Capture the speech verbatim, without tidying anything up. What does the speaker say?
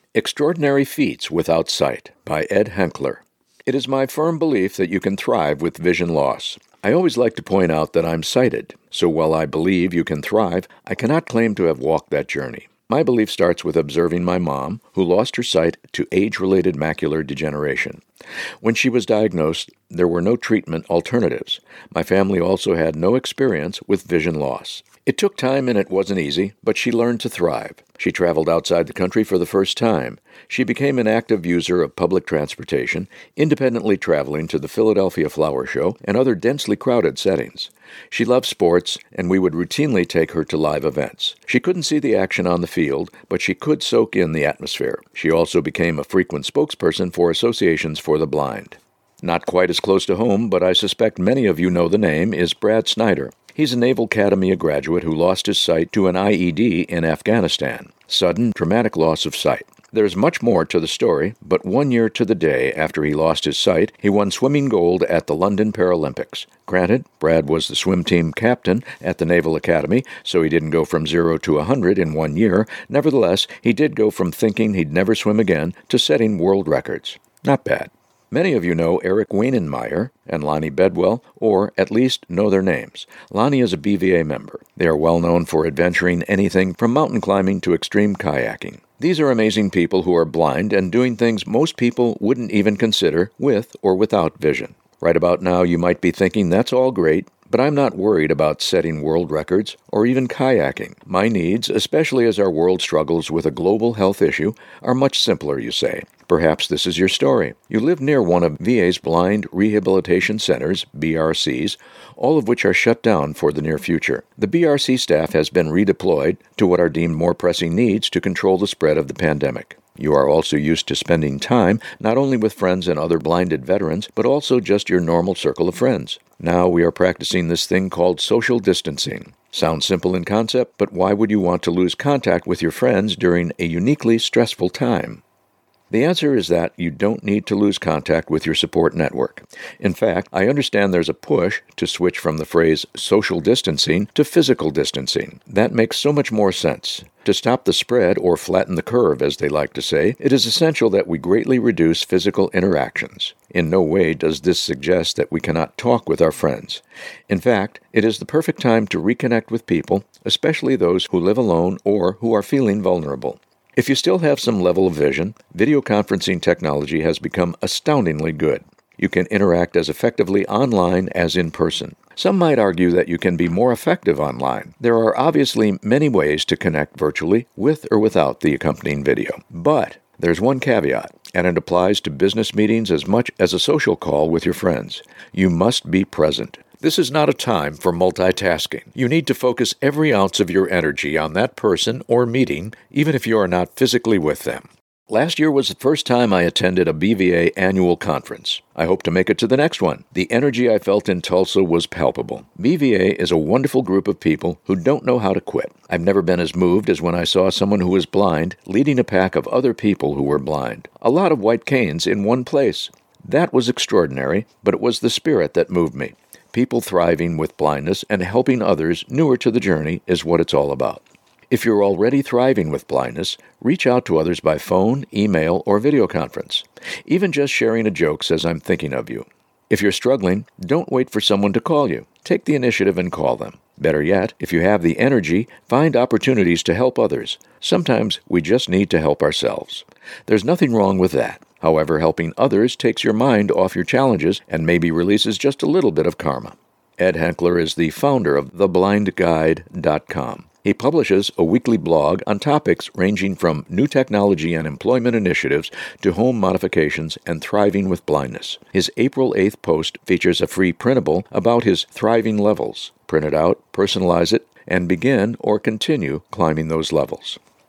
Extraordinary Feats Without Sight by Ed Henkler. It is my firm belief that you can thrive with vision loss. I always like to point out that I'm sighted, so while I believe you can thrive, I cannot claim to have walked that journey. My belief starts with observing my mom, who lost her sight to age-related macular degeneration. When she was diagnosed, there were no treatment alternatives. My family also had no experience with vision loss. It took time and it wasn't easy, but she learned to thrive. She traveled outside the country for the first time. She became an active user of public transportation, independently traveling to the Philadelphia Flower Show and other densely crowded settings. She loved sports, and we would routinely take her to live events. She couldn't see the action on the field, but she could soak in the atmosphere. She also became a frequent spokesperson for Associations for the Blind. Not quite as close to home, but I suspect many of you know the name, is Brad Snyder. He's a Naval Academy graduate who lost his sight to an I E D in Afghanistan. Sudden, dramatic loss of sight. There's much more to the story, but one year to the day after he lost his sight, he won swimming gold at the London Paralympics. Granted, Brad was the swim team captain at the Naval Academy, so he didn't go from zero to a hundred in one year. Nevertheless, he did go from thinking he'd never swim again to setting world records. Not bad. Many of you know Eric Wainenmeyer and Lonnie Bedwell, or at least know their names. Lonnie is a B V A member. They are well known for adventuring anything from mountain climbing to extreme kayaking. These are amazing people who are blind and doing things most people wouldn't even consider with or without vision. Right about now, you might be thinking, that's all great, but I'm not worried about setting world records or even kayaking. My needs, especially as our world struggles with a global health issue, are much simpler, you say. Perhaps this is your story. You live near one of V A's blind rehabilitation centers, B R Cs, all of which are shut down for the near future. The B R C staff has been redeployed to what are deemed more pressing needs to control the spread of the pandemic. You are also used to spending time not only with friends and other blinded veterans, but also just your normal circle of friends. Now we are practicing this thing called social distancing. Sounds simple in concept, but why would you want to lose contact with your friends during a uniquely stressful time? The answer is that you don't need to lose contact with your support network. In fact, I understand there's a push to switch from the phrase social distancing to physical distancing. That makes so much more sense. To stop the spread, or flatten the curve, as they like to say, it is essential that we greatly reduce physical interactions. In no way does this suggest that we cannot talk with our friends. In fact, it is the perfect time to reconnect with people, especially those who live alone or who are feeling vulnerable. If you still have some level of vision, video conferencing technology has become astoundingly good. You can interact as effectively online as in person. Some might argue that you can be more effective online. There are obviously many ways to connect virtually with or without the accompanying video. But there's one caveat, and it applies to business meetings as much as a social call with your friends. You must be present. This is not a time for multitasking. You need to focus every ounce of your energy on that person or meeting, even if you are not physically with them. Last year was the first time I attended a B V A annual conference. I hope to make it to the next one. The energy I felt in Tulsa was palpable. B V A is a wonderful group of people who don't know how to quit. I've never been as moved as when I saw someone who was blind leading a pack of other people who were blind. A lot of white canes in one place. That was extraordinary, but it was the spirit that moved me. People thriving with blindness and helping others newer to the journey is what it's all about. If you're already thriving with blindness, reach out to others by phone, email, or video conference. Even just sharing a joke says I'm thinking of you. If you're struggling, don't wait for someone to call you. Take the initiative and call them. Better yet, if you have the energy, find opportunities to help others. Sometimes we just need to help ourselves. There's nothing wrong with that. However, helping others takes your mind off your challenges and maybe releases just a little bit of karma. Ed Henkler is the founder of the blind guide dot com. He publishes a weekly blog on topics ranging from new technology and employment initiatives to home modifications and thriving with blindness. His April eighth post features a free printable about his thriving levels. Print it out, personalize it, and begin or continue climbing those levels.